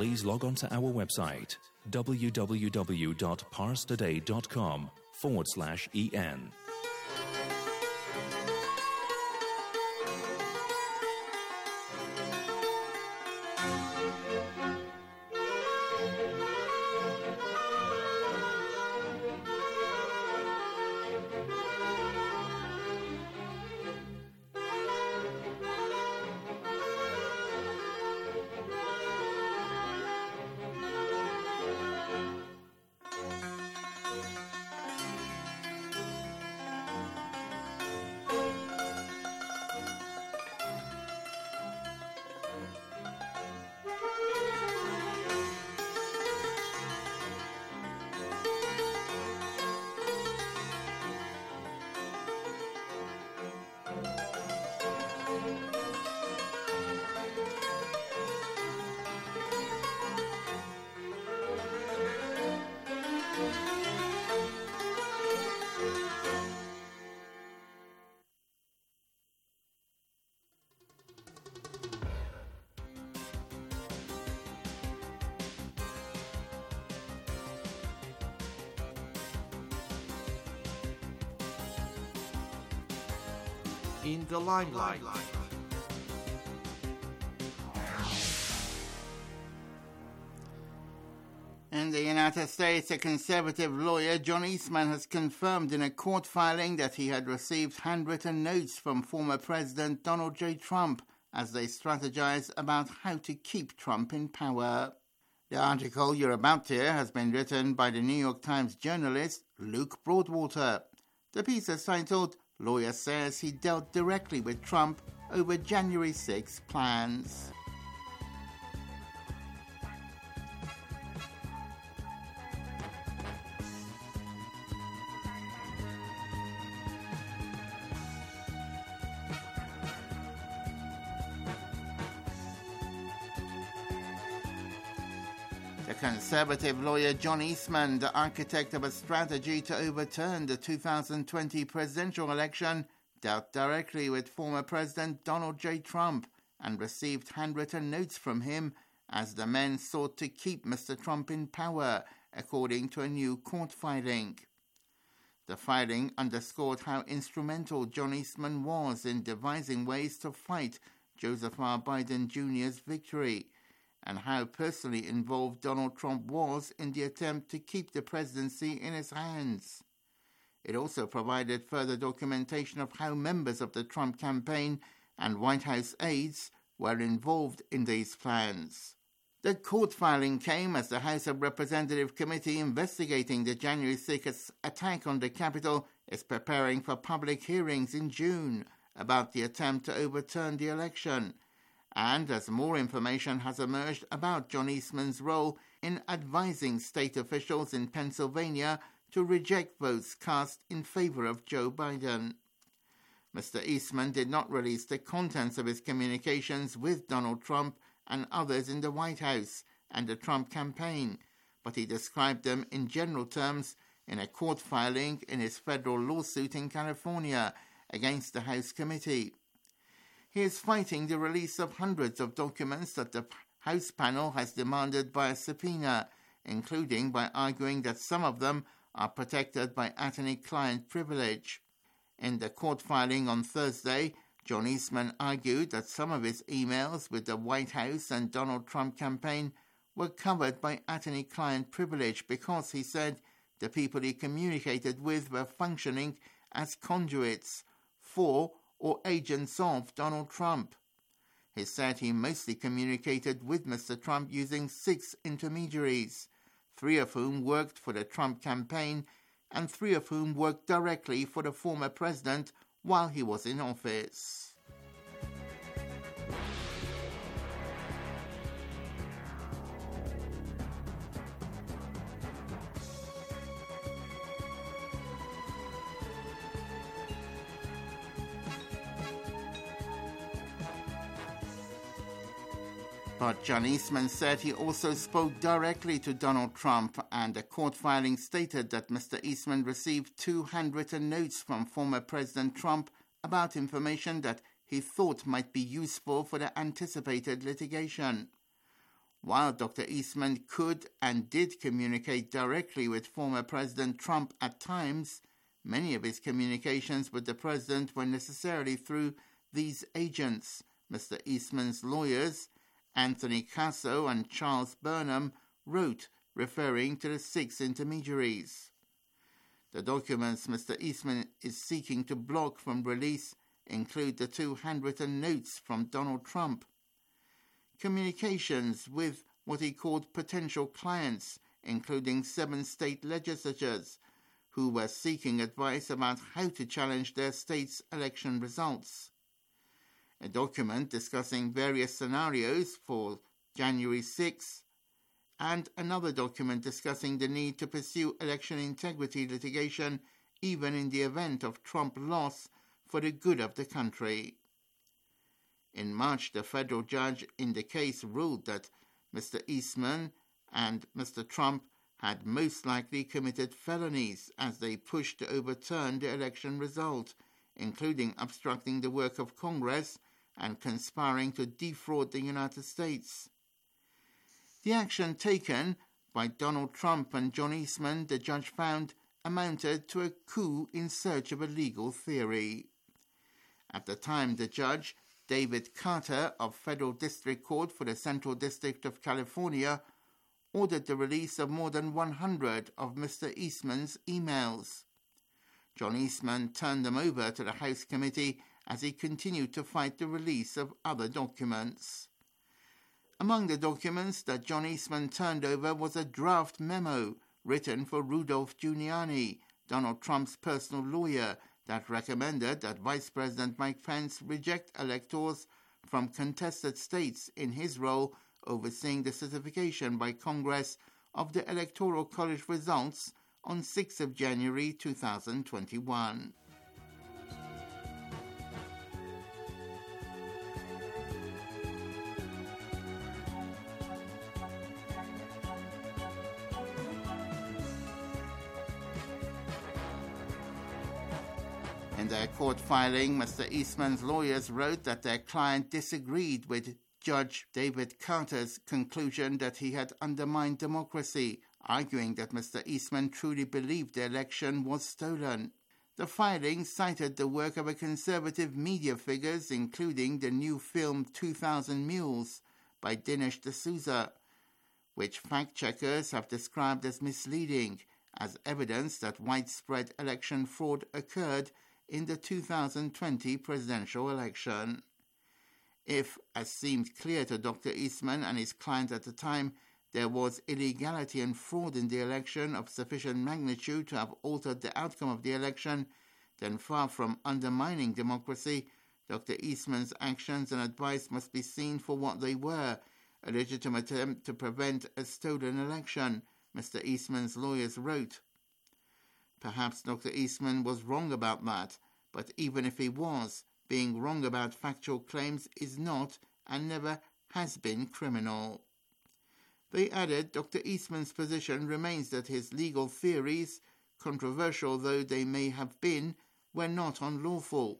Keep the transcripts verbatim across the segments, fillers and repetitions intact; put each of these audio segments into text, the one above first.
please log on to our website www.parstoday.com forward slash en. In the limelight. In the United States, a conservative lawyer, John Eastman, has confirmed in a court filing that he had received handwritten notes from former President Donald J. Trump as they strategize about how to keep Trump in power. The article you're about to hear has been written by the New York Times journalist Luke Broadwater. The piece is titled, "Lawyer Says He Dealt Directly with Trump Over January sixth Plans." The conservative lawyer John Eastman, the architect of a strategy to overturn the two thousand twenty presidential election, dealt directly with former President Donald J. Trump and received handwritten notes from him as the men sought to keep Mister Trump in power, according to a new court filing. The filing underscored how instrumental John Eastman was in devising ways to fight Joseph R. Biden Junior's victory, and how personally involved Donald Trump was in the attempt to keep the presidency in his hands. It also provided further documentation of how members of the Trump campaign and White House aides were involved in these plans. The court filing came as the House of Representatives committee investigating the January sixth attack on the Capitol is preparing for public hearings in June about the attempt to overturn the election, and as more information has emerged about John Eastman's role in advising state officials in Pennsylvania to reject votes cast in favor of Joe Biden. Mister Eastman did not release the contents of his communications with Donald Trump and others in the White House and the Trump campaign, but he described them in general terms in a court filing in his federal lawsuit in California against the House committee. He is fighting the release of hundreds of documents that the House panel has demanded by a subpoena, including by arguing that some of them are protected by attorney-client privilege. In the court filing on Thursday, John Eastman argued that some of his emails with the White House and Donald Trump campaign were covered by attorney-client privilege because, he said, the people he communicated with were functioning as conduits for or agents of Donald Trump. He said he mostly communicated with Mister Trump using six intermediaries, three of whom worked for the Trump campaign and three of whom worked directly for the former president while he was in office. But John Eastman said he also spoke directly to Donald Trump, and a court filing stated that Mister Eastman received two handwritten notes from former President Trump about information that he thought might be useful for the anticipated litigation. While Doctor Eastman could and did communicate directly with former President Trump at times, many of his communications with the president were necessarily through these agents. Mister Eastman's lawyers, Anthony Casso and Charles Burnham, wrote, referring to the six intermediaries. The documents Mister Eastman is seeking to block from release include the two handwritten notes from Donald Trump, communications with what he called potential clients, including seven state legislatures, who were seeking advice about how to challenge their state's election results. A document discussing various scenarios for January sixth, and another document discussing the need to pursue election integrity litigation even in the event of Trump loss for the good of the country. In March, the federal judge in the case ruled that Mister Eastman and Mister Trump had most likely committed felonies as they pushed to overturn the election result, including obstructing the work of Congress and conspiring to defraud the United States. The action taken by Donald Trump and John Eastman, the judge found, amounted to a coup in search of a legal theory. At the time, the judge, David Carter of Federal District Court for the Central District of California, ordered the release of more than one hundred of Mister Eastman's emails. John Eastman turned them over to the House committee as he continued to fight the release of other documents. Among the documents that John Eastman turned over was a draft memo written for Rudolph Giuliani, Donald Trump's personal lawyer, that recommended that Vice President Mike Pence reject electors from contested states in his role overseeing the certification by Congress of the Electoral College results on the sixth of January two thousand twenty-one. In their court filing, Mister Eastman's lawyers wrote that their client disagreed with Judge David Carter's conclusion that he had undermined democracy, arguing that Mister Eastman truly believed the election was stolen. The filing cited the work of a conservative media figures, including the new film two thousand Mules by Dinesh D'Souza, which fact-checkers have described as misleading, as evidence that widespread election fraud occurred in the two thousand twenty presidential election. If, as seemed clear to Doctor Eastman and his client at the time, there was illegality and fraud in the election of sufficient magnitude to have altered the outcome of the election, then far from undermining democracy, Doctor Eastman's actions and advice must be seen for what they were, a legitimate attempt to prevent a stolen election, Mister Eastman's lawyers wrote. Perhaps Doctor Eastman was wrong about that, but even if he was, being wrong about factual claims is not and never has been criminal. They added Doctor Eastman's position remains that his legal theories, controversial though they may have been, were not unlawful.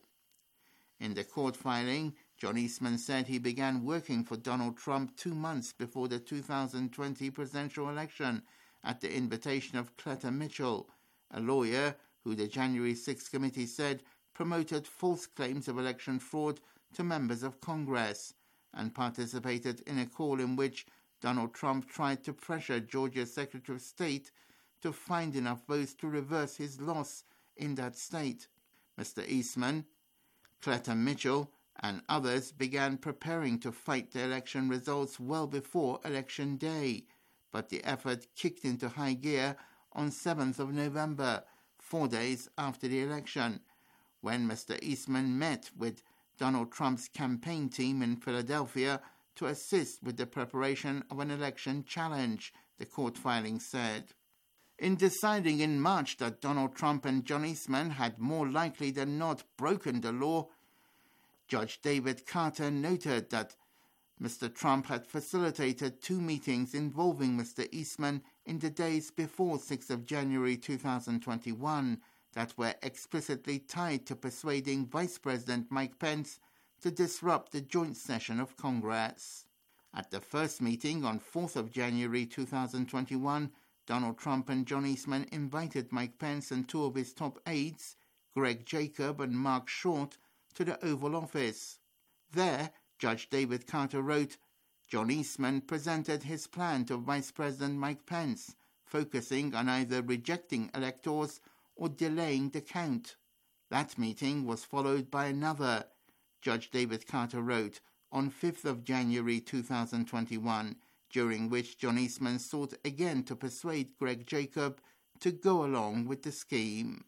In the court filing, John Eastman said he began working for Donald Trump two months before the two thousand twenty presidential election at the invitation of Cleta Mitchell, a lawyer who the January sixth committee said promoted false claims of election fraud to members of Congress and participated in a call in which Donald Trump tried to pressure Georgia's Secretary of State to find enough votes to reverse his loss in that state. Mister Eastman, Cleta Mitchell, and others began preparing to fight the election results well before Election Day, but the effort kicked into high gear on seventh of November, four days after the election, when Mister Eastman met with Donald Trump's campaign team in Philadelphia to assist with the preparation of an election challenge, the court filing said. In deciding in March that Donald Trump and John Eastman had more likely than not broken the law, Judge David Carter noted that Mister Trump had facilitated two meetings involving Mister Eastman in the days before the sixth of January two thousand twenty-one that were explicitly tied to persuading Vice President Mike Pence to disrupt the joint session of Congress. At the first meeting on fourth of January two thousand twenty-one, Donald Trump and John Eastman invited Mike Pence and two of his top aides, Greg Jacob and Mark Short, to the Oval Office. There, Judge David Carter wrote, John Eastman presented his plan to Vice President Mike Pence, focusing on either rejecting electors or delaying the count. That meeting was followed by another, Judge David Carter wrote, on fifth of January two thousand twenty-one, during which John Eastman sought again to persuade Greg Jacob to go along with the scheme.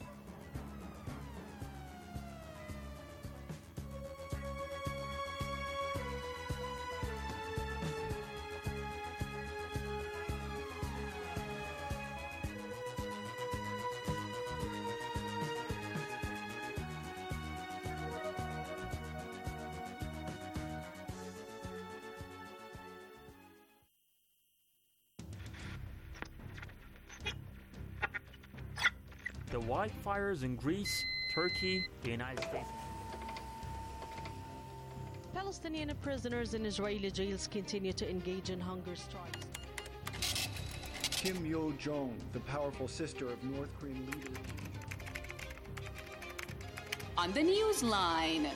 The wildfires in Greece, Turkey, the United States. Palestinian prisoners in Israeli jails continue to engage in hunger strikes. Kim Yo-jong, the powerful sister of North Korean leader. On the Newsline.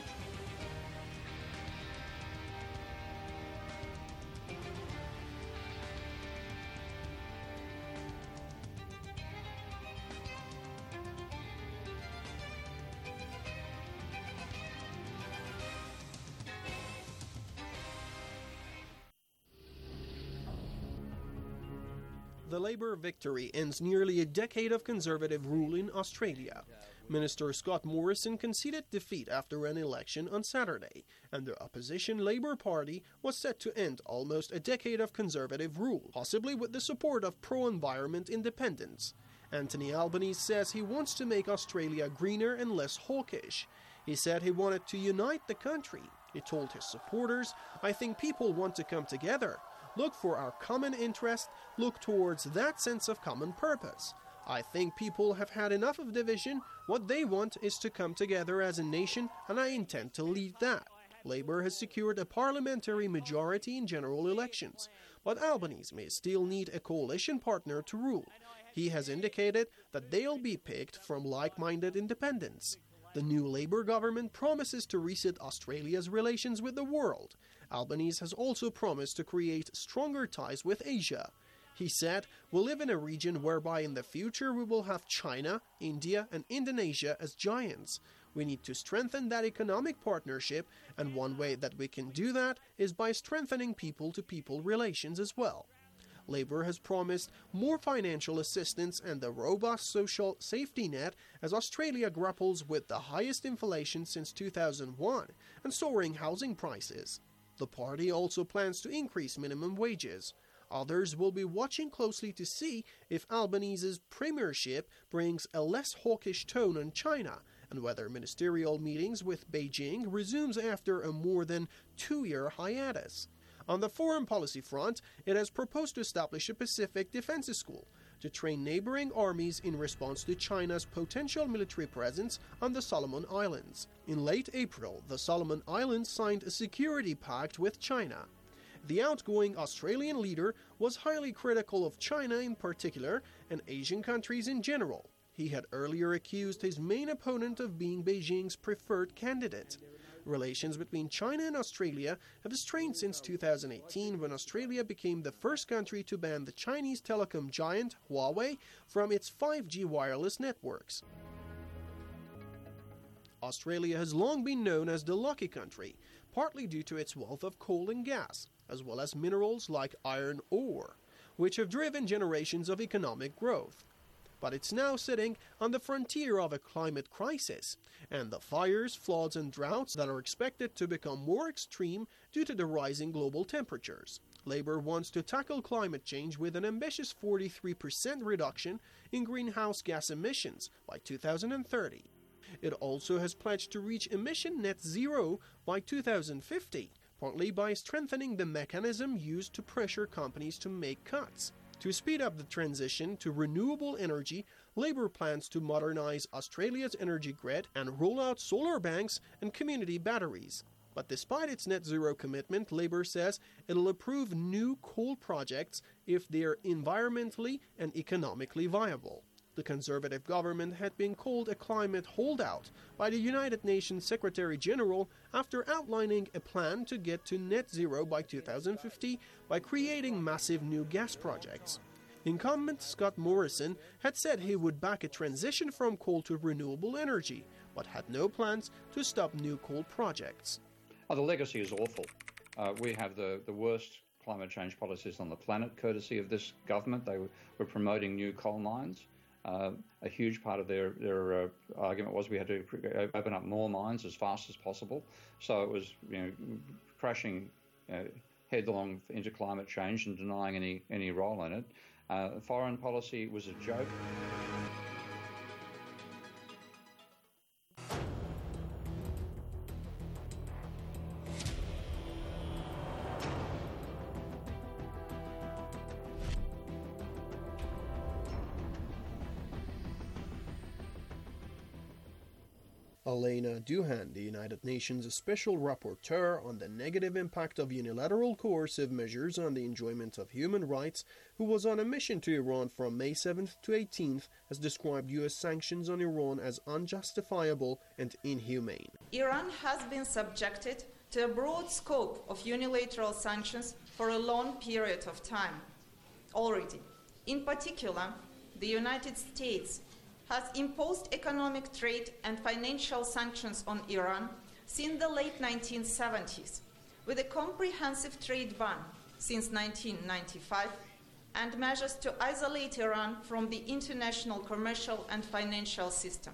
The Labour victory ends nearly a decade of Conservative rule in Australia. Minister Scott Morrison conceded defeat after an election on Saturday, and the opposition Labour Party was set to end almost a decade of Conservative rule, possibly with the support of pro-environment independents. Anthony Albanese says he wants to make Australia greener and less hawkish. He said he wanted to unite the country. He told his supporters, "I think people want to come together. Look for our common interest, look towards that sense of common purpose. I think people have had enough of division. What they want is to come together as a nation, and I intend to lead that." Labour has secured a parliamentary majority in general elections, but Albanese may still need a coalition partner to rule. He has indicated that they'll be picked from like-minded independents. The new Labour government promises to reset Australia's relations with the world. Albanese has also promised to create stronger ties with Asia. He said, "We live in a region whereby in the future we will have China, India and Indonesia as giants. We need to strengthen that economic partnership, and one way that we can do that is by strengthening people-to-people relations as well." Labour has promised more financial assistance and a robust social safety net as Australia grapples with the highest inflation since two thousand one and soaring housing prices. The party also plans to increase minimum wages. Others will be watching closely to see if Albanese's premiership brings a less hawkish tone on China and whether ministerial meetings with Beijing resumes after a more than two-year hiatus. On the foreign policy front, it has proposed to establish a Pacific Defense School to train neighboring armies in response to China's potential military presence on the Solomon Islands. In late April, the Solomon Islands signed a security pact with China. The outgoing Australian leader was highly critical of China in particular and Asian countries in general. He had earlier accused his main opponent of being Beijing's preferred candidate. Relations between China and Australia have strained since two thousand eighteen, when Australia became the first country to ban the Chinese telecom giant Huawei from its five G wireless networks. Australia has long been known as the lucky country, partly due to its wealth of coal and gas, as well as minerals like iron ore, which have driven generations of economic growth. But it's now sitting on the frontier of a climate crisis, and the fires, floods and droughts that are expected to become more extreme due to the rising global temperatures. Labour wants to tackle climate change with an ambitious forty-three percent reduction in greenhouse gas emissions by two thousand thirty. It also has pledged to reach emission net zero by two thousand fifty, partly by strengthening the mechanism used to pressure companies to make cuts. To speed up the transition to renewable energy, Labour plans to modernise Australia's energy grid and roll out solar banks and community batteries. But despite its net zero commitment, Labour says it'll approve new coal projects if they're environmentally and economically viable. The Conservative government had been called a climate holdout by the United Nations Secretary-General after outlining a plan to get to net zero by two thousand fifty by creating massive new gas projects. Incumbent Scott Morrison had said he would back a transition from coal to renewable energy, but had no plans to stop new coal projects. Oh, the legacy is awful. Uh, we have the, the worst climate change policies on the planet, courtesy of this government. They were, were promoting new coal mines. Uh, a huge part of their, their uh, argument was we had to open up more mines as fast as possible. So it was, you know, crashing uh, headlong into climate change and denying any, any role in it. Uh, foreign policy was a joke. Elena Duhan, the United Nations Special Rapporteur on the negative impact of unilateral coercive measures on the enjoyment of human rights, who was on a mission to Iran from May seventh to eighteenth, has described U S sanctions on Iran as unjustifiable and inhumane. Iran has been subjected to a broad scope of unilateral sanctions for a long period of time already. In particular, the United States has imposed economic, trade and financial sanctions on Iran since the late nineteen seventies, with a comprehensive trade ban since nineteen ninety-five and measures to isolate Iran from the international commercial and financial system.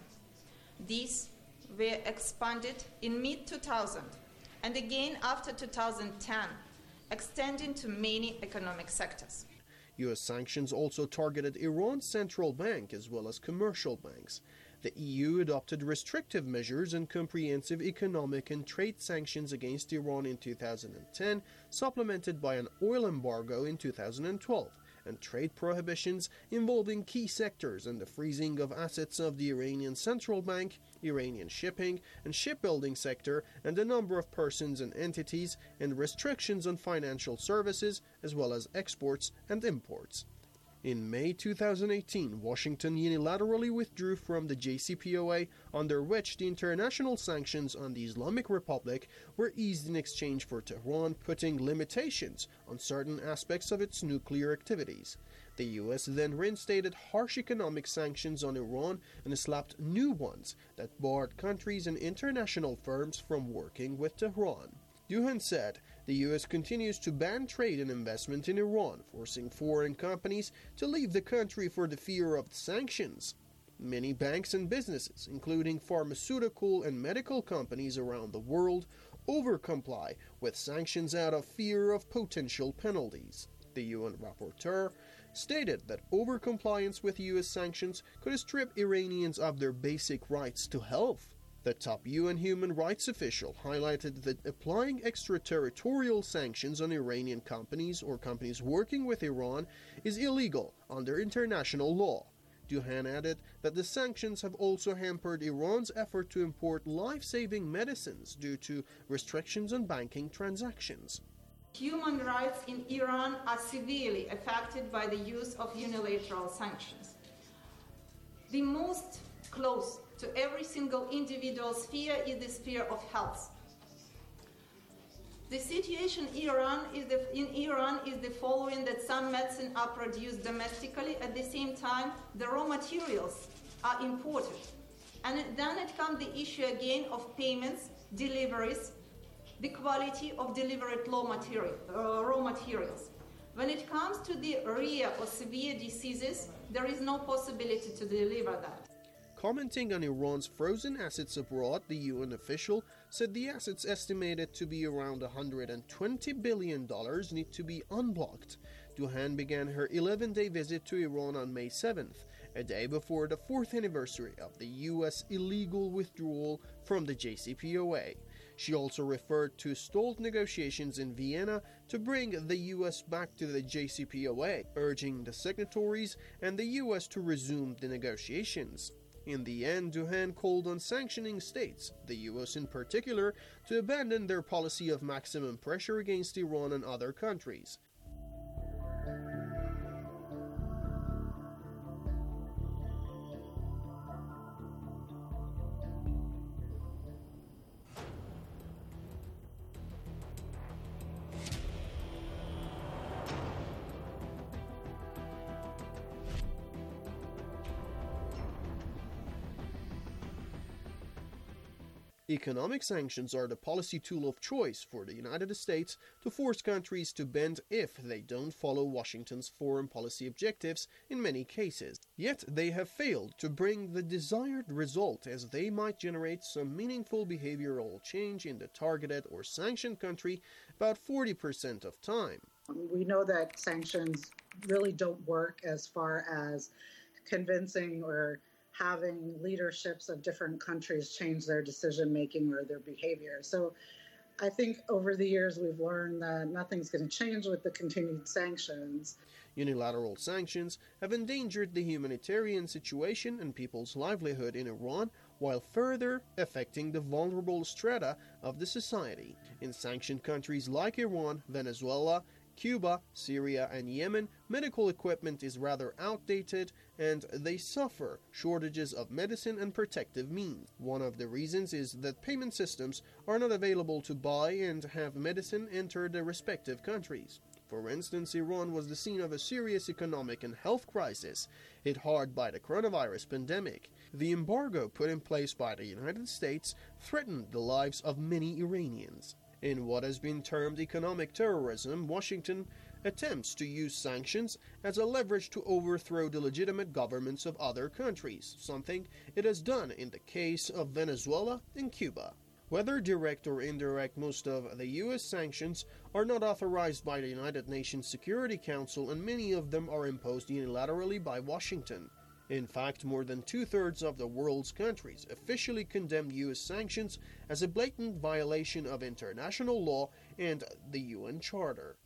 These were expanded in mid two thousand and again after two thousand ten, extending to many economic sectors. U S sanctions also targeted Iran's central bank as well as commercial banks. The E U adopted restrictive measures and comprehensive economic and trade sanctions against Iran in two thousand ten, supplemented by an oil embargo in two thousand twelve, and trade prohibitions involving key sectors and the freezing of assets of the Iranian central bank, Iranian shipping and shipbuilding sector, and a number of persons and entities, and restrictions on financial services as well as exports and imports. In May two thousand eighteen, Washington unilaterally withdrew from the J C P O A, under which the international sanctions on the Islamic Republic were eased in exchange for Tehran putting limitations on certain aspects of its nuclear activities. The U S then reinstated harsh economic sanctions on Iran and slapped new ones that barred countries and international firms from working with Tehran. Duhan said the U S continues to ban trade and investment in Iran, forcing foreign companies to leave the country for the fear of sanctions. Many banks and businesses, including pharmaceutical and medical companies around the world, overcomply with sanctions out of fear of potential penalties. The U N rapporteur stated that overcompliance with U S sanctions could strip Iranians of their basic rights to health. The top U N human rights official highlighted that applying extraterritorial sanctions on Iranian companies or companies working with Iran is illegal under international law. Duhan added that the sanctions have also hampered Iran's effort to import life-saving medicines due to restrictions on banking transactions. Human rights in Iran are severely affected by the use of unilateral sanctions. The most close to every single individual sphere is the sphere of health. The situation in Iran is the, in Iran is the following: that some medicine are produced domestically, at the same time the raw materials are imported. And then it comes the issue again of payments, deliveries, the quality of delivered raw, material, uh, raw materials. When it comes to the rare or severe diseases, there is no possibility to deliver that. Commenting on Iran's frozen assets abroad, the U N official said the assets estimated to be around one hundred twenty billion dollars need to be unblocked. Duhan began her eleven-day visit to Iran on May seventh, a day before the fourth anniversary of the U S illegal withdrawal from the J C P O A. She also referred to stalled negotiations in Vienna to bring the U S back to the J C P O A, urging the signatories and the U S to resume the negotiations. In the end, Duhan called on sanctioning states, the U S in particular, to abandon their policy of maximum pressure against Iran and other countries. Economic sanctions are the policy tool of choice for the United States to force countries to bend if they don't follow Washington's foreign policy objectives in many cases. Yet they have failed to bring the desired result, as they might generate some meaningful behavioral change in the targeted or sanctioned country about forty percent of time. We know that sanctions really don't work as far as convincing or having leaderships of different countries change their decision-making or their behavior. So I think over the years we've learned that nothing's going to change with the continued sanctions. Unilateral sanctions have endangered the humanitarian situation and people's livelihood in Iran, while further affecting the vulnerable strata of the society. In sanctioned countries like Iran, Venezuela, Cuba, Syria, and Yemen, medical equipment is rather outdated and they suffer shortages of medicine and protective means. One of the reasons is that payment systems are not available to buy and have medicine enter their respective countries. For instance, Iran was the scene of a serious economic and health crisis, hit hard by the coronavirus pandemic. The embargo put in place by the United States threatened the lives of many Iranians. In what has been termed economic terrorism, Washington attempts to use sanctions as a leverage to overthrow the legitimate governments of other countries, something it has done in the case of Venezuela and Cuba. Whether direct or indirect, most of the U S sanctions are not authorized by the United Nations Security Council, and many of them are imposed unilaterally by Washington. In fact, more than two-thirds of the world's countries officially condemned U S sanctions as a blatant violation of international law and the U N Charter.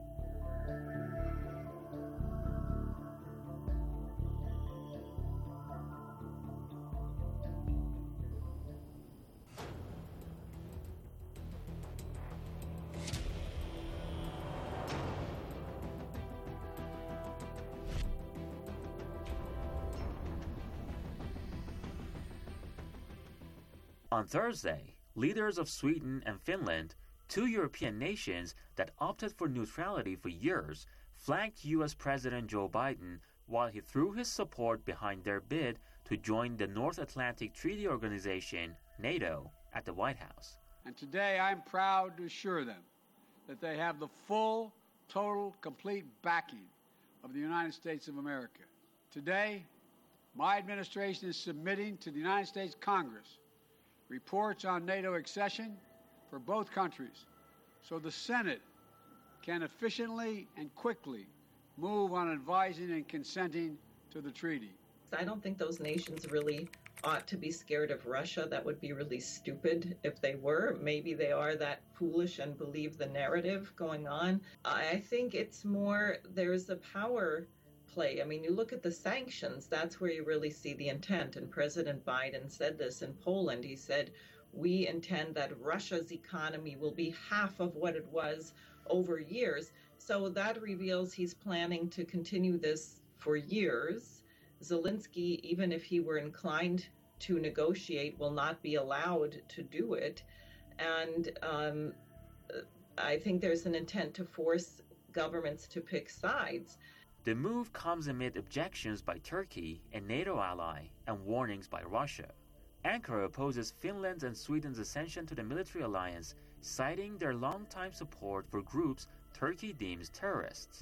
On Thursday, leaders of Sweden and Finland, two European nations that opted for neutrality for years, flanked U S President Joe Biden while he threw his support behind their bid to join the North Atlantic Treaty Organization, NATO, at the White House. And today I'm proud to assure them that they have the full, total, complete backing of the United States of America. Today, my administration is submitting to the United States Congress reports on NATO accession for both countries, so the Senate can efficiently and quickly move on advising and consenting to the treaty. I don't think those nations really ought to be scared of Russia. That would be really stupid if they were. Maybe they are that foolish and believe the narrative going on. I think it's more there's a power play. I mean, you look at the sanctions, that's where you really see the intent. And President Biden said this in Poland. He said, we intend that Russia's economy will be half of what it was over years. So that reveals he's planning to continue this for years. Zelensky, even if he were inclined to negotiate, will not be allowed to do it. And um, I think there's an intent to force governments to pick sides. The move comes amid objections by Turkey, a NATO ally, and warnings by Russia. Ankara opposes Finland's and Sweden's accession to the military alliance, citing their longtime support for groups Turkey deems terrorists.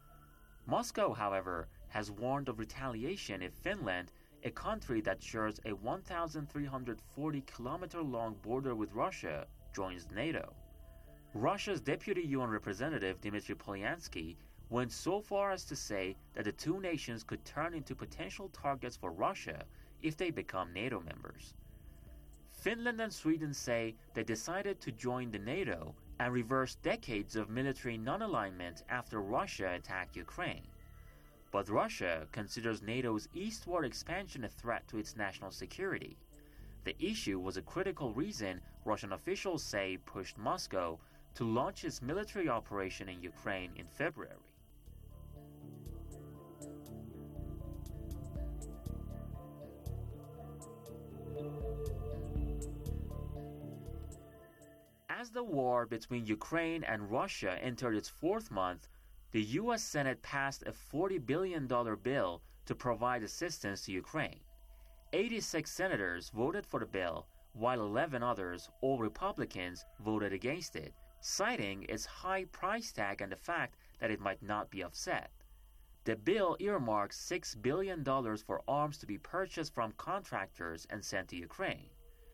Moscow, however, has warned of retaliation if Finland, a country that shares a one thousand three hundred forty kilometer long border with Russia, joins NATO. Russia's deputy U N representative Dmitry Polyansky went so far as to say that the two nations could turn into potential targets for Russia if they become NATO members. Finland and Sweden say they decided to join the NATO and reverse decades of military non-alignment after Russia attacked Ukraine. But Russia considers NATO's eastward expansion a threat to its national security. The issue was a critical reason Russian officials say pushed Moscow to launch its military operation in Ukraine in February. As the war between Ukraine and Russia entered its fourth month, the U S Senate passed a forty billion dollars bill to provide assistance to Ukraine. eighty-six senators voted for the bill, while eleven others, all Republicans, voted against it, citing its high price tag and the fact that it might not be offset. The bill earmarks six billion dollars for arms to be purchased from contractors and sent to Ukraine.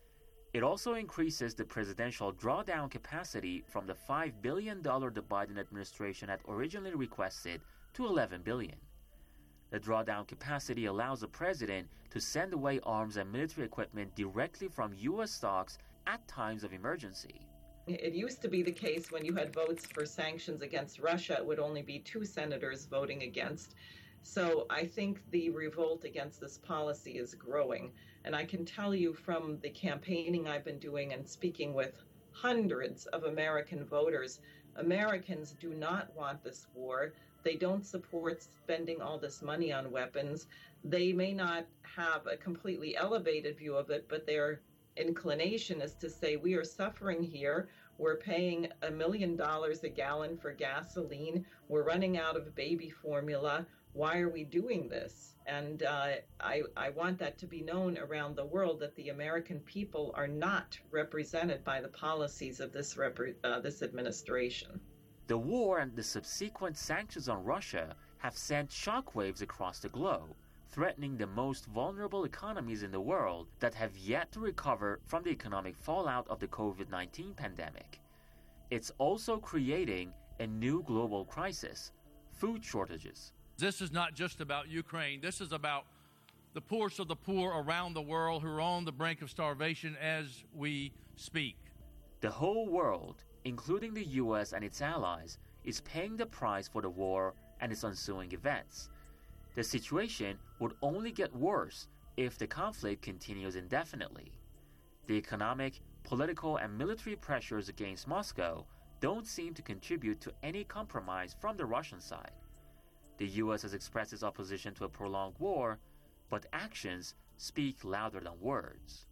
It also increases the presidential drawdown capacity from the five billion dollars the Biden administration had originally requested to eleven billion dollars. The drawdown capacity allows the president to send away arms and military equipment directly from U S stocks at times of emergency. It used to be the case when you had votes for sanctions against Russia, it would only be two senators voting against. So I think the revolt against this policy is growing. And I can tell you from the campaigning I've been doing and speaking with hundreds of American voters, Americans do not want this war. They don't support spending all this money on weapons. They may not have a completely elevated view of it, but their inclination is to say, we are suffering here. We're paying a million dollars a gallon for gasoline. We're running out of baby formula. Why are we doing this? And uh, I, I want that to be known around the world that the American people are not represented by the policies of this rep- uh, this administration. The war and the subsequent sanctions on Russia have sent shockwaves across the globe, threatening the most vulnerable economies in the world that have yet to recover from the economic fallout of the covid nineteen pandemic. It's also creating a new global crisis: food shortages. This is not just about Ukraine. This is about the poorest of the poor around the world who are on the brink of starvation as we speak. The whole world, including the U S and its allies, is paying the price for the war and its ensuing events. The situation would only get worse if the conflict continues indefinitely. The economic, political, and military pressures against Moscow don't seem to contribute to any compromise from the Russian side. The U S has expressed its opposition to a prolonged war, but actions speak louder than words.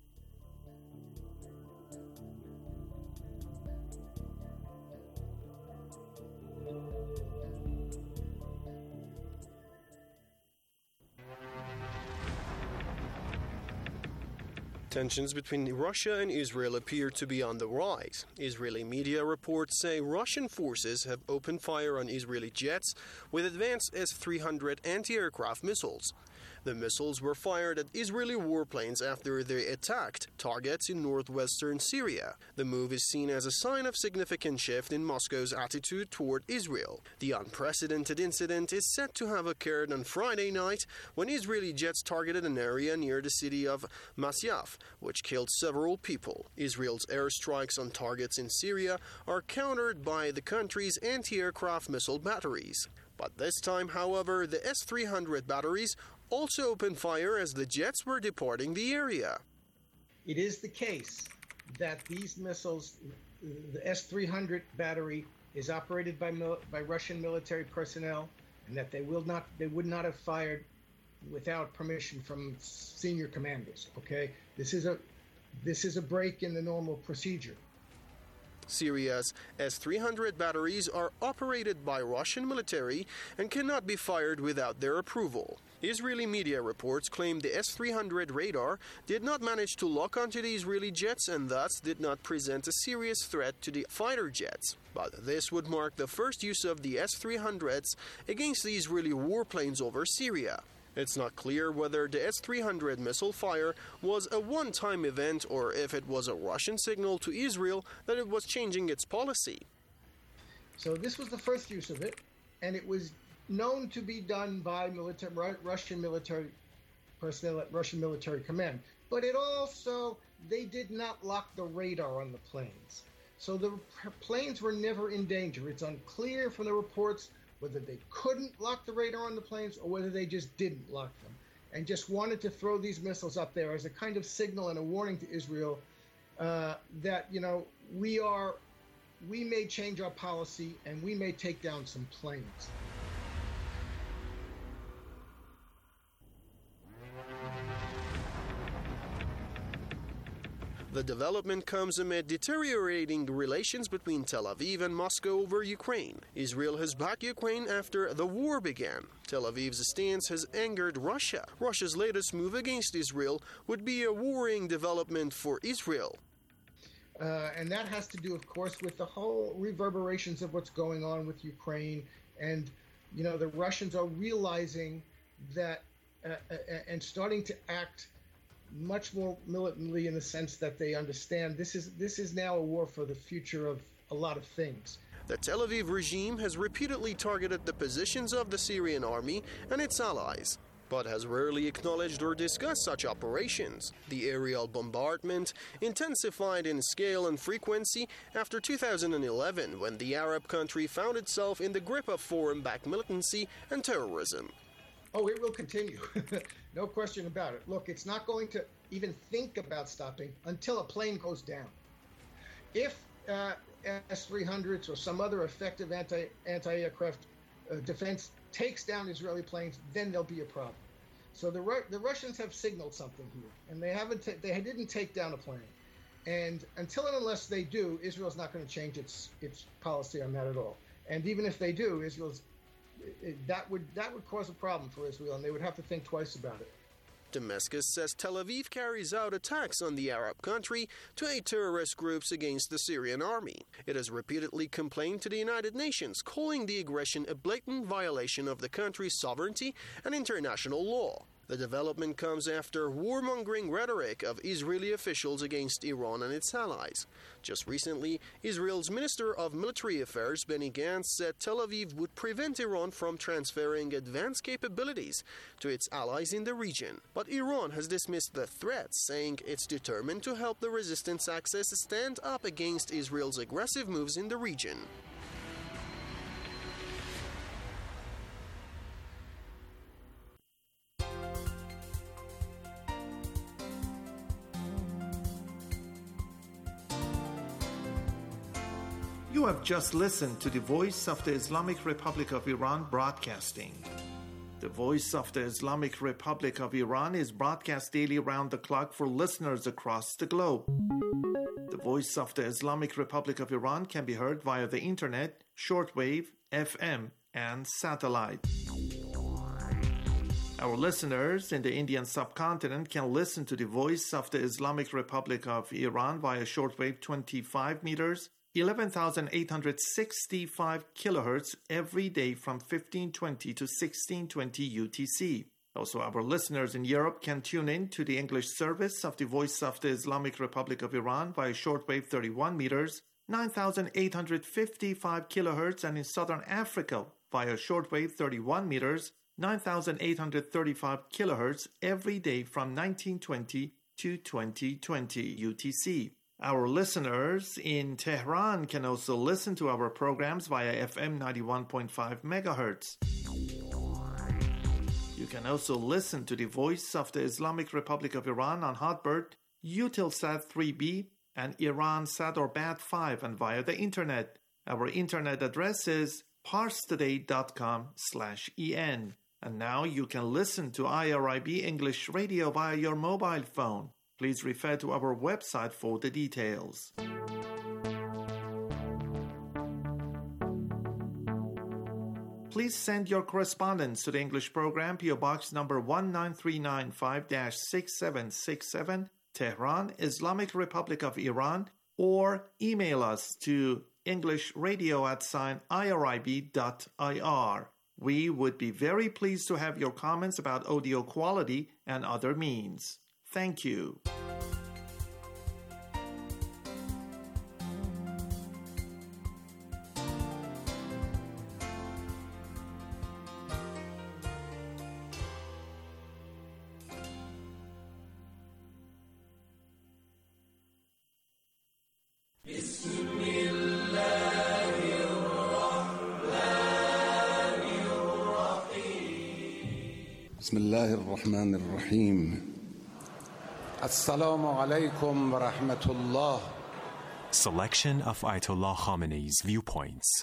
Tensions between Russia and Israel appear to be on the rise. Israeli media reports say Russian forces have opened fire on Israeli jets with advanced S three hundred anti-aircraft missiles. The missiles were fired at Israeli warplanes after they attacked targets in northwestern Syria. The move is seen as a sign of significant shift in Moscow's attitude toward Israel. The unprecedented incident is said to have occurred on Friday night when Israeli jets targeted an area near the city of Masyaf, which killed several people. Israel's airstrikes on targets in Syria are countered by the country's anti-aircraft missile batteries. But this time, however, the S three hundred batteries also opened fire as the jets were departing the area. It is the case that these missiles, the S three hundred battery, is operated by mil- by Russian military personnel, and that they will not, they would not have fired without permission from senior commanders. Okay, this is a this is a break in the normal procedure. Syria's S three hundred batteries are operated by Russian military and cannot be fired without their approval. Israeli media reports claim the S three hundred radar did not manage to lock onto the Israeli jets and thus did not present a serious threat to the fighter jets. But this would mark the first use of the S three hundreds against the Israeli warplanes over Syria. It's not clear whether the S three hundred missile fire was a one-time event or if it was a Russian signal to Israel that it was changing its policy. So this was the first use of it, and it was known to be done by military, Russian military personnel at Russian military command. But it also, they did not lock the radar on the planes. So the planes were never in danger. It's unclear from the reports whether they couldn't lock the radar on the planes or whether they just didn't lock them, and just wanted to throw these missiles up there as a kind of signal and a warning to Israel uh, that, you know, we are, we may change our policy and we may take down some planes. The development comes amid deteriorating relations between Tel Aviv and Moscow over Ukraine. Israel has backed Ukraine after the war began. Tel Aviv's stance has angered Russia. Russia's latest move against Israel would be a worrying development for Israel. Uh, and that has to do, of course, with the whole reverberations of what's going on with Ukraine. And, you know, the Russians are realizing that uh, uh, and starting to act much more militantly in the sense that they understand this is this is now a war for the future of a lot of things. The Tel Aviv regime has repeatedly targeted the positions of the Syrian army and its allies, but has rarely acknowledged or discussed such operations. The aerial bombardment intensified in scale and frequency after two thousand eleven, when the Arab country found itself in the grip of foreign-backed militancy and terrorism. Oh, it will continue. No question about it. Look, it's not going to even think about stopping until a plane goes down. If uh, S three hundreds or some other effective anti, anti-aircraft uh, defense takes down Israeli planes, then there'll be a problem. So the Ru- the Russians have signaled something here, and they haven't. Ta- they didn't take down a plane, and until and unless they do, Israel's not going to change its its policy on that at all. And even if they do, Israel's It, that would that would cause a problem for Israel, and they would have to think twice about it. Damascus says Tel Aviv carries out attacks on the Arab country to aid terrorist groups against the Syrian army. It has repeatedly complained to the United Nations, calling the aggression a blatant violation of the country's sovereignty and international law. The development comes after warmongering rhetoric of Israeli officials against Iran and its allies. Just recently, Israel's Minister of Military Affairs, Benny Gantz, said Tel Aviv would prevent Iran from transferring advanced capabilities to its allies in the region. But Iran has dismissed the threat, saying it's determined to help the resistance axis stand up against Israel's aggressive moves in the region. You have just listened to the Voice of the Islamic Republic of Iran broadcasting. The Voice of the Islamic Republic of Iran is broadcast daily round the clock for listeners across the globe. The Voice of the Islamic Republic of Iran can be heard via the internet, shortwave, F M, and satellite. Our listeners in the Indian subcontinent can listen to the Voice of the Islamic Republic of Iran via shortwave twenty-five meters, eleven thousand eight hundred sixty-five kilohertz every day from fifteen twenty to sixteen twenty U T C. Also, our listeners in Europe can tune in to the English service of the Voice of the Islamic Republic of Iran via shortwave thirty-one meters, nine thousand eight hundred fifty-five kilohertz, and in Southern Africa via shortwave thirty-one meters, nine thousand eight hundred thirty-five kilohertz every day from nineteen twenty to twenty twenty U T C. Our listeners in Tehran can also listen to our programs via F M ninety-one point five megahertz. You can also listen to the Voice of the Islamic Republic of Iran on Hotbird, Eutelsat three B, and Iransat or Bat five, and via the internet. Our internet address is parstoday.com slash en. And now you can listen to I R I B English Radio via your mobile phone. Please refer to our website for the details. Please send your correspondence to the English program, P O Box number one nine three nine five dash six seven six seven, Tehran, Islamic Republic of Iran, or email us to englishradio at sign irib dot ir. We would be very pleased to have your comments about audio quality and other means. Thank you. بسم الله الرحمن بسم الله الرحمن الرحيم السلام عليكم ورحمة الله. Selection of Ayatollah Khamenei's viewpoints.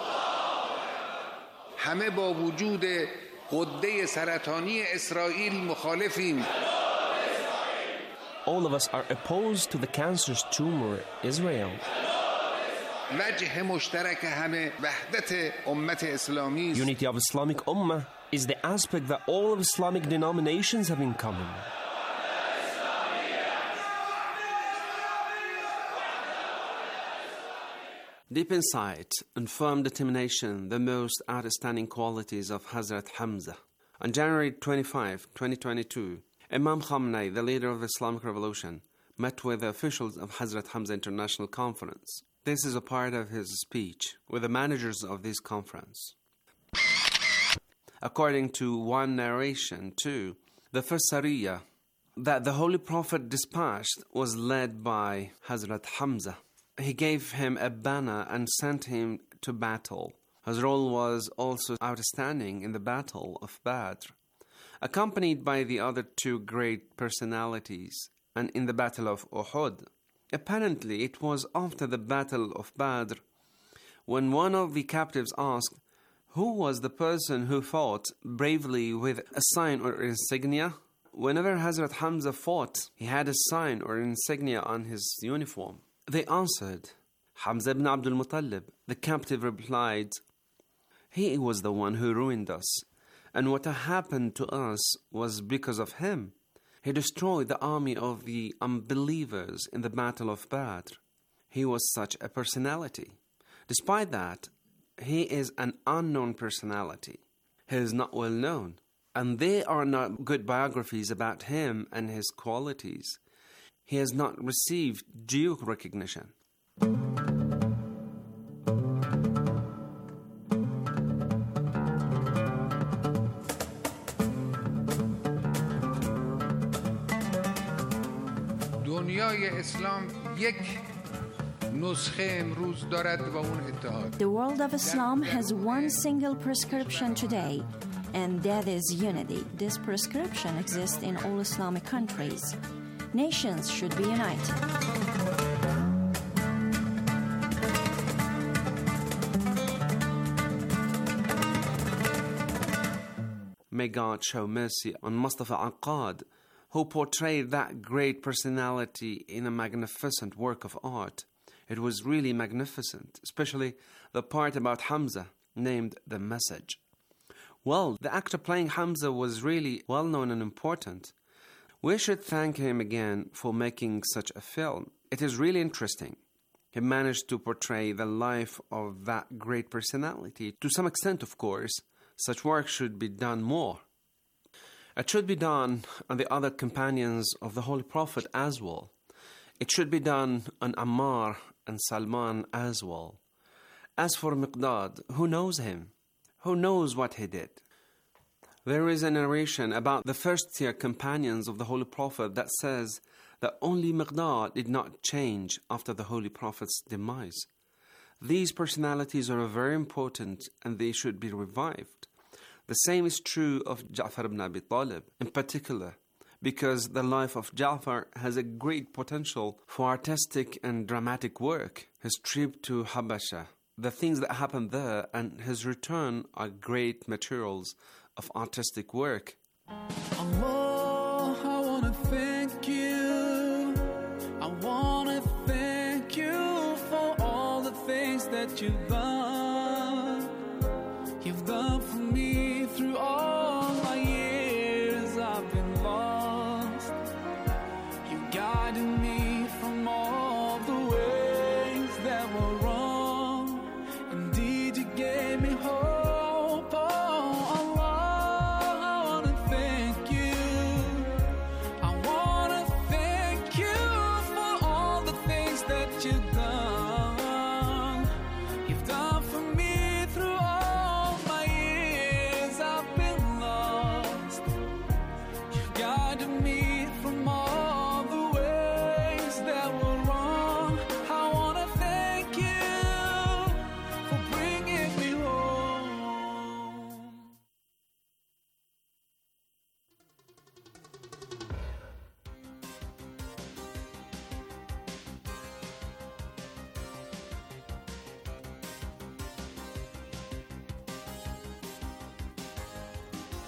همه با وجود غده سرطانی اسرائیل مخالفیم. All of us are opposed to the cancerous tumor Israel. وجه مشترک همه وحدت امت اسلامی است. Unity of Islamic Ummah is the aspect that all of Islamic denominations have in common. Deep insight and firm determination, the most outstanding qualities of Hazrat Hamza. On January twenty-fifth, twenty twenty-two, Imam Khamenei, the leader of the Islamic Revolution, met with the officials of Hazrat Hamza International Conference. This is a part of his speech with the managers of this conference. According to one narration, too, the first Sariyah that the Holy Prophet dispatched was led by Hazrat Hamza. He gave him a banner and sent him to battle. His role was also outstanding in the Battle of Badr, accompanied by the other two great personalities, and in the Battle of Uhud. Apparently, it was after the Battle of Badr when one of the captives asked, who was the person who fought bravely with a sign or insignia? Whenever Hazrat Hamza fought, he had a sign or insignia on his uniform. They answered, Hamza ibn Abdul Muttalib. The captive replied, he was the one who ruined us, and what happened to us was because of him. He destroyed the army of the unbelievers in the Battle of Badr. He was such a personality. Despite that, he is an unknown personality. He is not well known, and there are not good biographies about him and his qualities. He has not received due recognition. دنیای اسلام یک نسخه امروز دارد و اون اتحاد. The world of Islam has one single prescription today, and that is unity. This prescription exists in all Islamic countries. Nations should be united. May God show mercy on Mustafa Aqad, who portrayed that great personality in a magnificent work of art. It was really magnificent, especially the part about Hamza, named The Message. Well, the actor playing Hamza was really well known and important. We should thank him again for making such a film. It is really interesting. He managed to portray the life of that great personality. To some extent, of course, such work should be done more. It should be done on the other companions of the Holy Prophet as well. It should be done on Ammar and Salman as well. As for Miqdad, who knows him? Who knows what he did? There is a narration about the first-tier companions of the Holy Prophet that says that only Miqdad did not change after the Holy Prophet's demise. These personalities are very important and they should be revived. The same is true of Ja'far ibn Abi Talib in particular, because the life of Ja'far has a great potential for artistic and dramatic work. His trip to Habasha, the things that happened there, and his return are great materials of artistic work. Allah, I want to thank you. I want to thank you for all the things that you've done. You've done for me through all my years I've been lost. You guided me from all the ways that were wrong. Indeed, you gave me hope.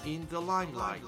in the limelight.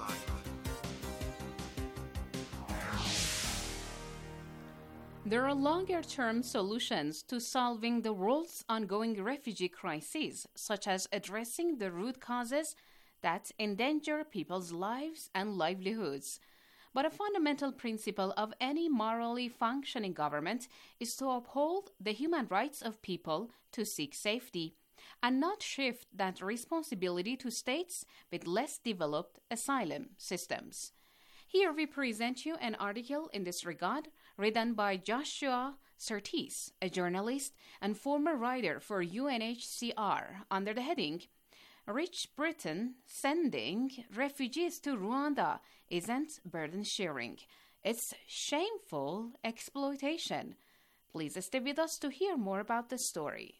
There are longer-term solutions to solving the world's ongoing refugee crisis, such as addressing the root causes that endanger people's lives and livelihoods. But a fundamental principle of any morally functioning government is to uphold the human rights of people to seek safety, and not shift that responsibility to states with less developed asylum systems. Here we present you an article in this regard written by Joshua Surtees, a journalist and former writer for U N H C R, under the heading, Rich Britain Sending Refugees to Rwanda Isn't Burden Sharing. It's Shameful Exploitation. Please stay with us to hear more about the story.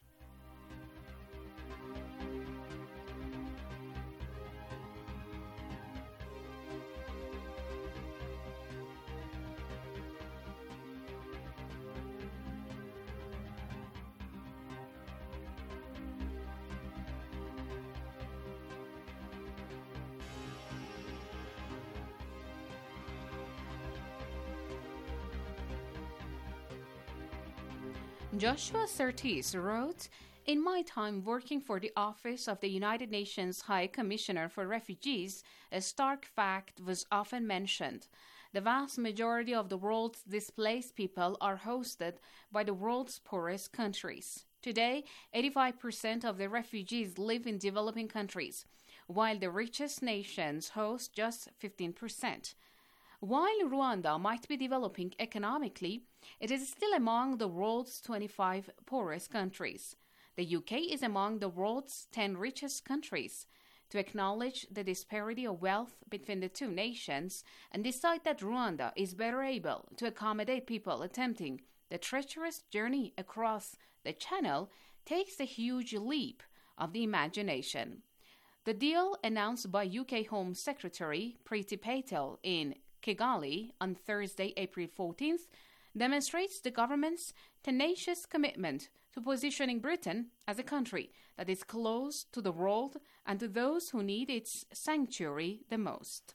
Joshua Surtees wrote, "In my time working for the Office of the United Nations High Commissioner for Refugees, a stark fact was often mentioned. The vast majority of the world's displaced people are hosted by the world's poorest countries. Today, eighty-five percent of the refugees live in developing countries, while the richest nations host just fifteen percent. While Rwanda might be developing economically, it is still among the world's twenty-five poorest countries. The U K is among the world's ten richest countries. To acknowledge the disparity of wealth between the two nations and decide that Rwanda is better able to accommodate people attempting the treacherous journey across the Channel takes a huge leap of the imagination." The deal, announced by U K Home Secretary Priti Patel in Kigali on Thursday, April fourteenth, demonstrates the government's tenacious commitment to positioning Britain as a country that is close to the world and to those who need its sanctuary the most.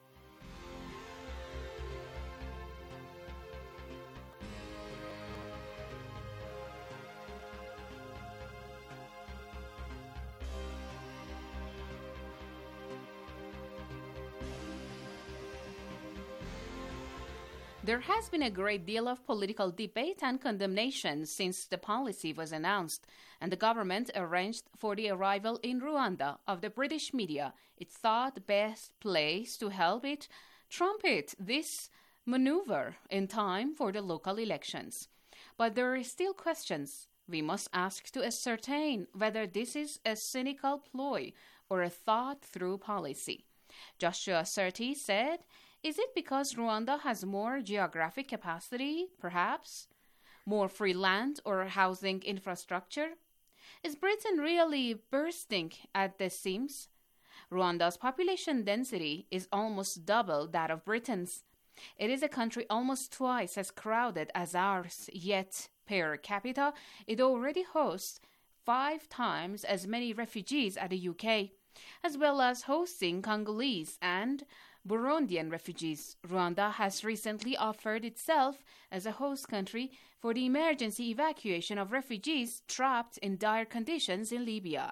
There has been a great deal of political debate and condemnation since the policy was announced, and the government arranged for the arrival in Rwanda of the British media it thought best placed to help it trumpet this maneuver in time for the local elections. But there are still questions we must ask to ascertain whether this is a cynical ploy or a thought-through policy. Joshua Surtees said, "Is it because Rwanda has more geographic capacity, perhaps? More free land or housing infrastructure? Is Britain really bursting at the seams? Rwanda's population density is almost double that of Britain's. It is a country almost twice as crowded as ours, yet per capita it already hosts five times as many refugees as the U K, as well as hosting Congolese and Burundian refugees. Rwanda has recently offered itself as a host country for the emergency evacuation of refugees trapped in dire conditions in Libya."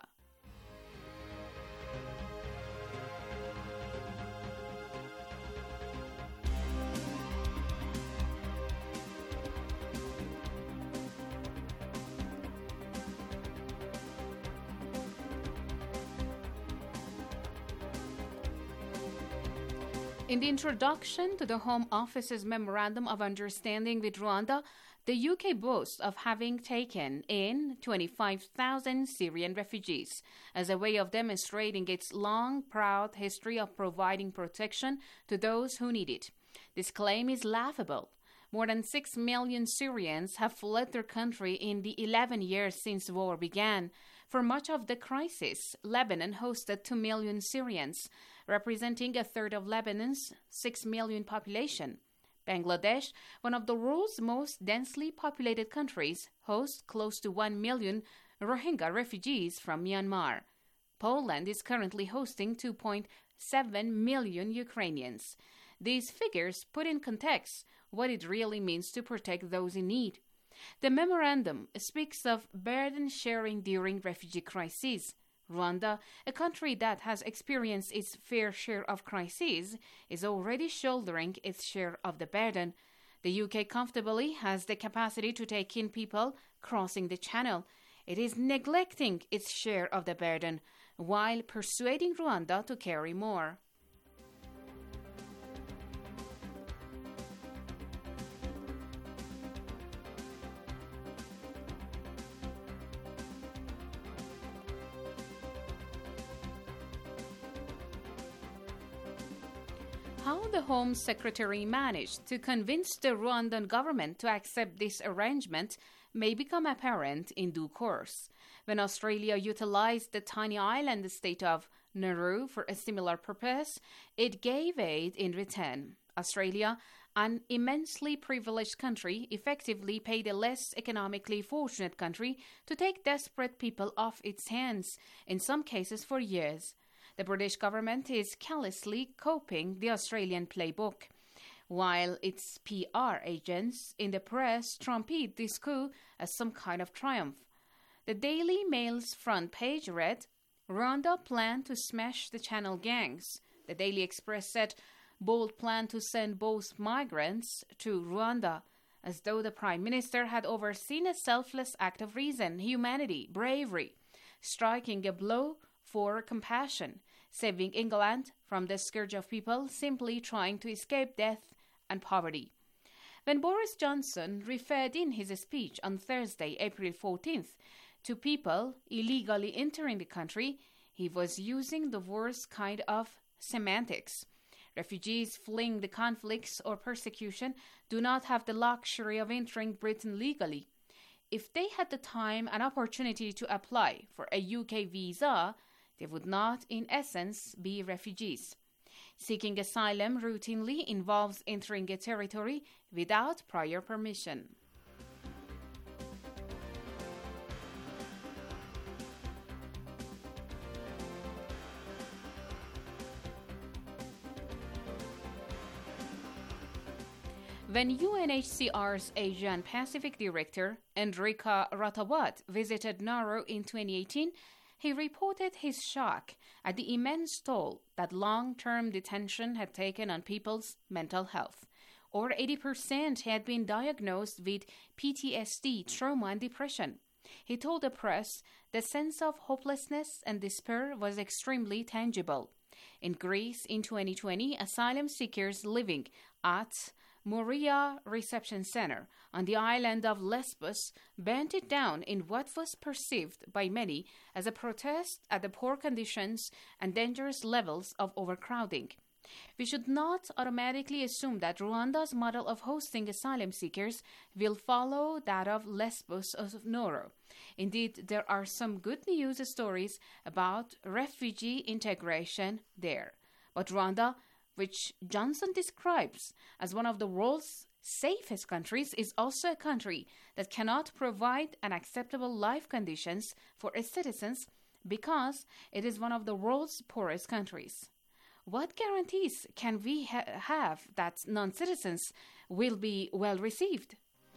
In the introduction to the Home Office's Memorandum of Understanding with Rwanda, the U K boasts of having taken in twenty-five thousand Syrian refugees as a way of demonstrating its long, proud history of providing protection to those who need it. This claim is laughable. More than six million Syrians have fled their country in the eleven years since war began. For much of the crisis, Lebanon hosted two million Syrians, representing a third of Lebanon's six million population. Bangladesh, one of the world's most densely populated countries, hosts close to one million Rohingya refugees from Myanmar. Poland is currently hosting two point seven million Ukrainians. These figures put in context what it really means to protect those in need. The memorandum speaks of burden sharing during refugee crises. Rwanda, a country that has experienced its fair share of crises, is already shouldering its share of the burden. The U K comfortably has the capacity to take in people crossing the channel. It is neglecting its share of the burden while persuading Rwanda to carry more. How the Home Secretary managed to convince the Rwandan government to accept this arrangement may become apparent in due course. When Australia utilized the tiny island state of Nauru for a similar purpose, it gave aid in return. Australia, an immensely privileged country, effectively paid a less economically fortunate country to take desperate people off its hands, in some cases for years. The British government is callously copying the Australian playbook, while its P R agents in the press trumpet this coup as some kind of triumph. The Daily Mail's front page read, "Rwanda planned to smash the Channel gangs." The Daily Express said, "Bold plan to send both migrants to Rwanda," as though the Prime Minister had overseen a selfless act of reason, humanity, bravery, striking a blow for compassion, saving England from the scourge of people simply trying to escape death and poverty. When Boris Johnson referred in his speech on Thursday, April fourteenth, to people illegally entering the country, he was using the worst kind of semantics. Refugees fleeing the conflicts or persecution do not have the luxury of entering Britain legally. If they had the time and opportunity to apply for a U K visa, they would not, in essence, be refugees. Seeking asylum routinely involves entering a territory without prior permission. When U N H C R's Asia and Pacific Director, Enrika Ratawat, visited Nauru in twenty eighteen, he reported his shock at the immense toll that long-term detention had taken on people's mental health. Over eighty percent had been diagnosed with P T S D, trauma, and depression. He told the press the sense of hopelessness and despair was extremely tangible. In Greece, in twenty twenty, asylum seekers living at Moria Reception Center on the island of Lesbos burnt it down in what was perceived by many as a protest at the poor conditions and dangerous levels of overcrowding. We should not automatically assume that Rwanda's model of hosting asylum seekers will follow that of Lesbos or Nauru. Indeed, there are some good news stories about refugee integration there. But Rwanda, which Johnson describes as one of the world's safest countries, is also a country that cannot provide an acceptable life conditions for its citizens because it is one of the world's poorest countries. What guarantees can we ha- have that non-citizens will be well received?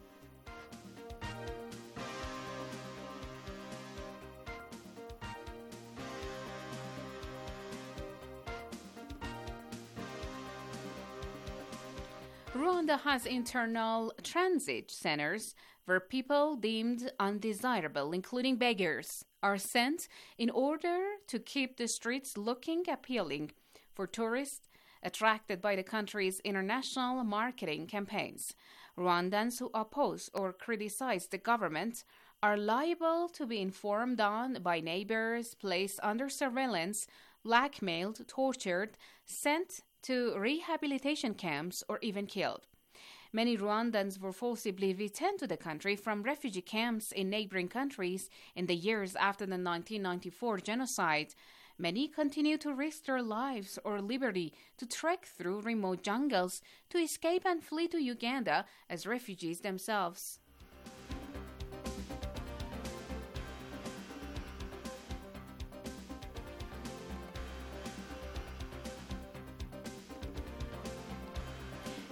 Rwanda has internal transit centers where people deemed undesirable, including beggars, are sent in order to keep the streets looking appealing for tourists attracted by the country's international marketing campaigns. Rwandans who oppose or criticize the government are liable to be informed on by neighbors, placed under surveillance, blackmailed, tortured, sent to rehabilitation camps, or even killed. Many Rwandans were forcibly returned to the country from refugee camps in neighboring countries in the years after the nineteen ninety-four genocide. Many continue to risk their lives or liberty to trek through remote jungles to escape and flee to Uganda as refugees themselves.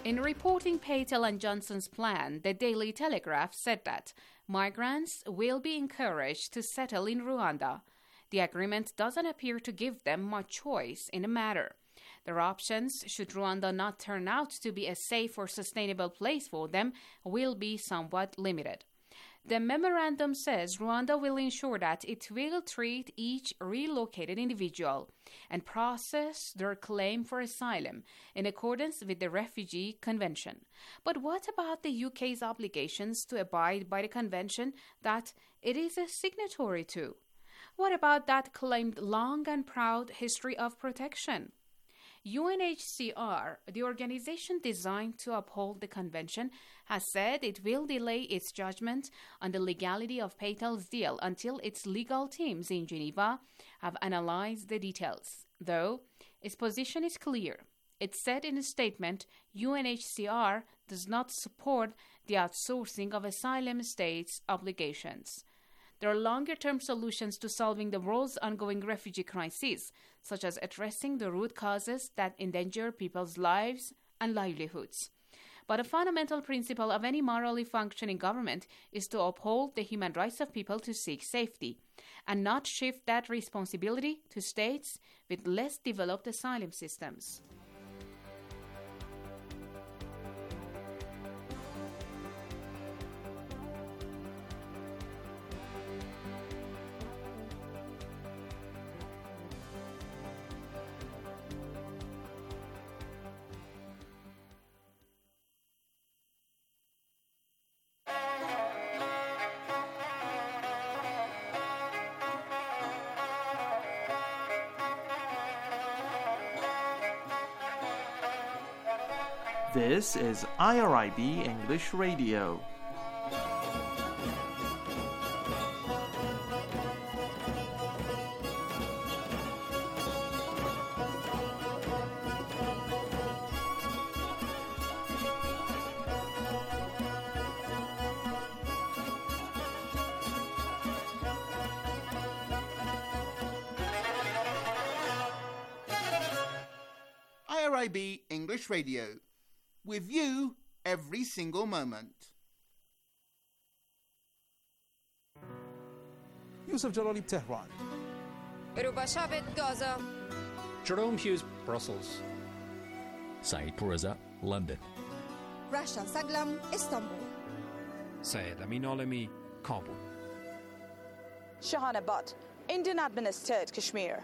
In reporting Patel and Johnson's plan, the Daily Telegraph said that migrants will be encouraged to settle in Rwanda. The agreement doesn't appear to give them much choice in the matter. Their options, should Rwanda not turn out to be a safe or sustainable place for them, will be somewhat limited. The memorandum says Rwanda will ensure that it will treat each relocated individual and process their claim for asylum in accordance with the Refugee Convention. But what about the U K's obligations to abide by the convention that it is a signatory to? What about that claimed long and proud history of protection? U N H C R, the organization designed to uphold the convention, has said it will delay its judgment on the legality of Patel's deal until its legal teams in Geneva have analyzed the details. Though, its position is clear. It said in a statement, U N H C R does not support the outsourcing of asylum states' obligations. There are longer-term solutions to solving the world's ongoing refugee crisis, such as addressing the root causes that endanger people's lives and livelihoods. But a fundamental principle of any morally functioning government is to uphold the human rights of people to seek safety, and not shift that responsibility to states with less developed asylum systems. This is I R I B English Radio. I R I B English Radio. With you every single moment. Yusuf Jalali, Tehran. Rubashavet, Gaza. Jerome Hughes, Brussels. Saeed Pourreza, London. Rasha Saglam, Istanbul. Syed Amin Alami, Kabul. Shahana Butt, Indian administered Kashmir.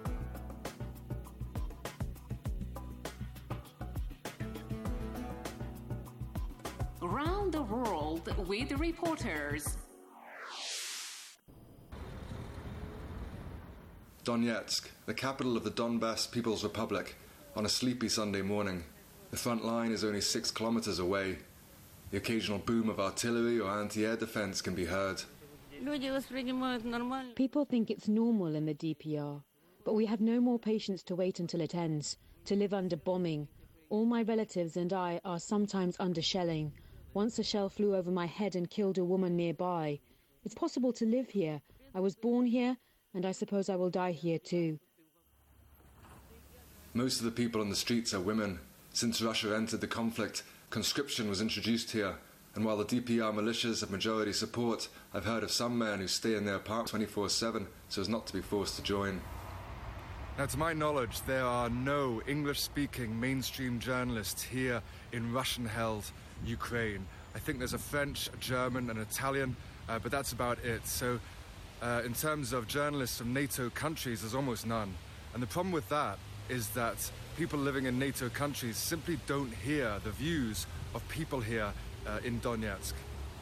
Around the world with reporters. Donetsk, the capital of the Donbass People's Republic, on a sleepy Sunday morning. The front line is only six kilometers away. The occasional boom of artillery or anti-air defense can be heard. People think it's normal in the D P R, but we have no more patience to wait until it ends, to live under bombing. All my relatives and I are sometimes under shelling. Once a shell flew over my head and killed a woman nearby. It's possible to live here. I was born here, and I suppose I will die here too. Most of the people on the streets are women. Since Russia entered the conflict, conscription was introduced here, and while the D P R militias have majority support, I've heard of some men who stay in their apartments twenty-four seven so as not to be forced to join. Now, to my knowledge, there are no English-speaking mainstream journalists here in Russian-held Ukraine. I think there's a French, a German, and an Italian, uh, but that's about it. So uh, in terms of journalists from NATO countries, there's almost none. And the problem with that is that people living in NATO countries simply don't hear the views of people here uh, in Donetsk.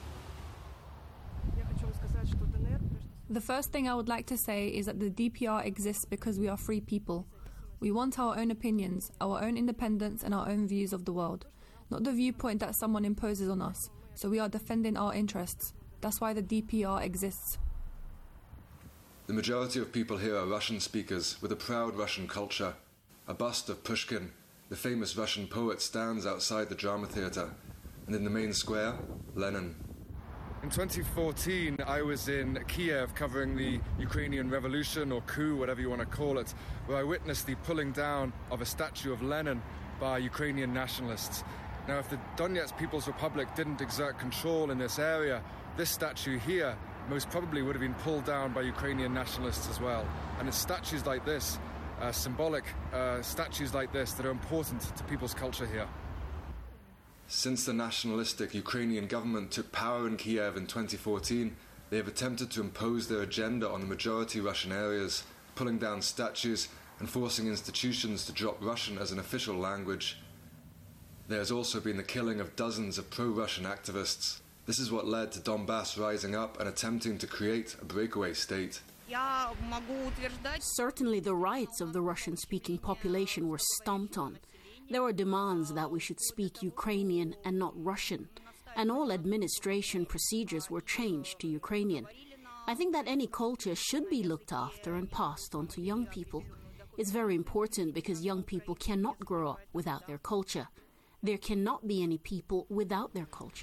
The first thing I would like to say is that the D P R exists because we are free people. We want our own opinions, our own independence, and our own views of the world. Not the viewpoint that someone imposes on us. So we are defending our interests. That's why the D P R exists. The majority of people here are Russian speakers with a proud Russian culture. A bust of Pushkin, the famous Russian poet, stands outside the drama theatre. And in the main square, Lenin. In twenty fourteen, I was in Kiev covering the Ukrainian Revolution, or coup, whatever you want to call it, where I witnessed the pulling down of a statue of Lenin by Ukrainian nationalists. Now, if the Donetsk People's Republic didn't exert control in this area, this statue here most probably would have been pulled down by Ukrainian nationalists as well. And it's statues like this, uh, symbolic uh, statues like this, that are important to people's culture here. Since the nationalistic Ukrainian government took power in Kiev in twenty fourteen, they have attempted to impose their agenda on the majority Russian areas, pulling down statues and forcing institutions to drop Russian as an official language. There has also been the killing of dozens of pro-Russian activists. This is what led to Donbass rising up and attempting to create a breakaway state. Certainly the rights of the Russian-speaking population were stomped on. There were demands that we should speak Ukrainian and not Russian, and all administration procedures were changed to Ukrainian. I think that any culture should be looked after and passed on to young people. It's very important because young people cannot grow up without their culture. There cannot be any people without their culture.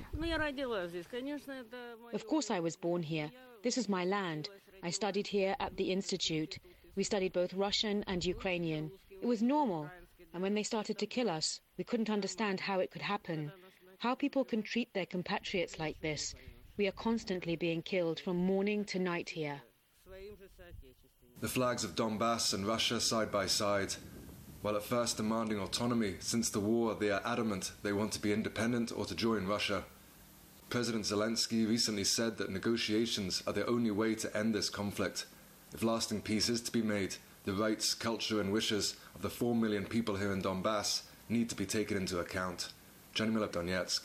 Of course I was born here. This is my land. I studied here at the Institute. We studied both Russian and Ukrainian. It was normal. And when they started to kill us, we couldn't understand how it could happen. How people can treat their compatriots like this. We are constantly being killed from morning to night here. The flags of Donbass and Russia side by side. While at first demanding autonomy, since the war they are adamant they want to be independent or to join Russia. President Zelensky recently said that negotiations are the only way to end this conflict. If lasting peace is to be made, the rights, culture and wishes of the four million people here in Donbass need to be taken into account. Janimila Donetsk.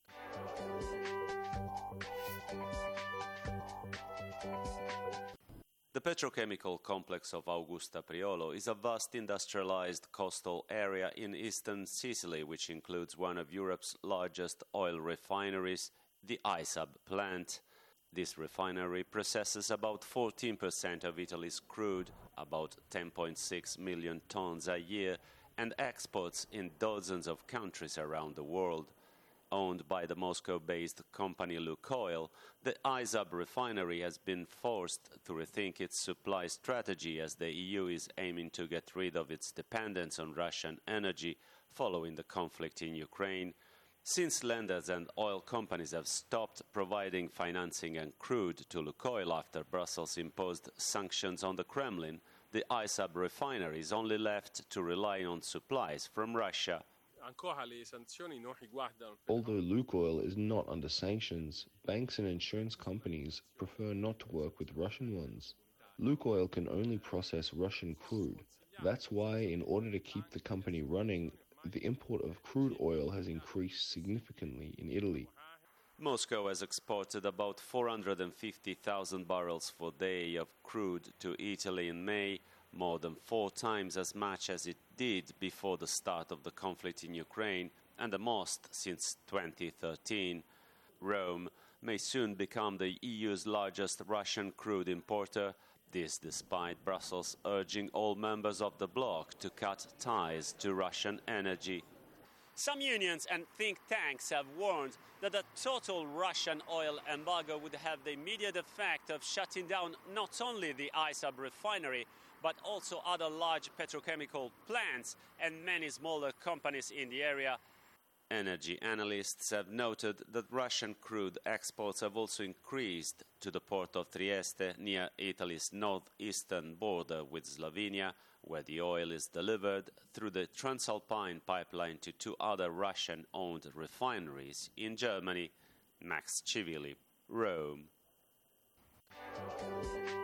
The petrochemical complex of Augusta Priolo is a vast industrialized coastal area in eastern Sicily, which includes one of Europe's largest oil refineries, the I S A B plant. This refinery processes about fourteen percent of Italy's crude, about ten point six million tons a year, and exports in dozens of countries around the world. Owned by the Moscow-based company Lukoil, the I S A B refinery has been forced to rethink its supply strategy as the E U is aiming to get rid of its dependence on Russian energy following the conflict in Ukraine. Since lenders and oil companies have stopped providing financing and crude to Lukoil after Brussels imposed sanctions on the Kremlin, the I S A B refinery is only left to rely on supplies from Russia. Although Lukoil is not under sanctions, banks and insurance companies prefer not to work with Russian ones. Lukoil can only process Russian crude. That's why, in order to keep the company running, the import of crude oil has increased significantly in Italy. Moscow has exported about four hundred fifty thousand barrels per day of crude to Italy in May, more than four times as much as it did before the start of the conflict in Ukraine, and the most since twenty thirteen. Rome may soon become the E U's largest Russian crude importer, this despite Brussels urging all members of the bloc to cut ties to Russian energy. Some unions and think tanks have warned that a total Russian oil embargo would have the immediate effect of shutting down not only the I S A B refinery, but also other large petrochemical plants and many smaller companies in the area. Energy analysts have noted that Russian crude exports have also increased to the port of Trieste near Italy's northeastern border with Slovenia, where the oil is delivered through the Transalpine pipeline to two other Russian-owned refineries in Germany. Max Chivili, Rome.